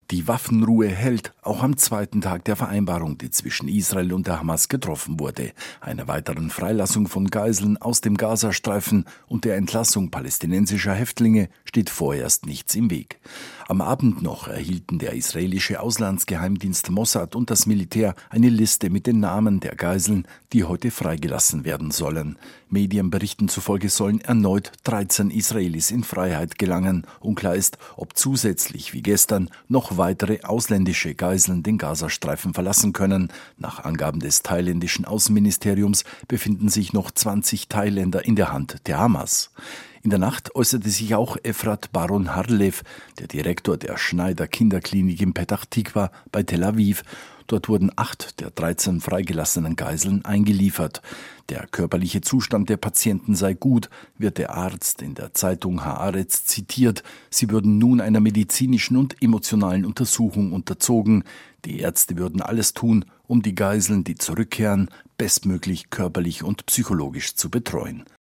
Die Waffenruhe hält, auch am zweiten Tag der Vereinbarung, die zwischen Israel und der Hamas getroffen wurde. Einer weiteren Freilassung von Geiseln aus dem Gazastreifen und der Entlassung palästinensischer Häftlinge steht vorerst nichts im Weg. Am Abend noch erhielten der israelische Auslandsgeheimdienst Mossad und das Militär eine Liste mit den Namen der Geiseln, die heute freigelassen werden sollen. Medienberichten zufolge sollen erneut 13 Israelis in Freiheit gelangen. Unklar ist, ob zusätzlich wie gestern noch weitere ausländische Geiseln den Gazastreifen verlassen können. Nach Angaben des thailändischen Außenministeriums befinden sich noch 20 Thailänder in der Hand der Hamas. In der Nacht äußerte sich auch Efrat Baron Harlev, der Direktor der Schneider Kinderklinik in Petach Tikva bei Tel Aviv. Dort wurden 8 der 13 freigelassenen Geiseln eingeliefert. Der körperliche Zustand der Patienten sei gut, wird der Arzt in der Zeitung Haaretz zitiert. Sie würden nun einer medizinischen und emotionalen Untersuchung unterzogen. Die Ärzte würden alles tun, um die Geiseln, die zurückkehren, bestmöglich körperlich und psychologisch zu betreuen.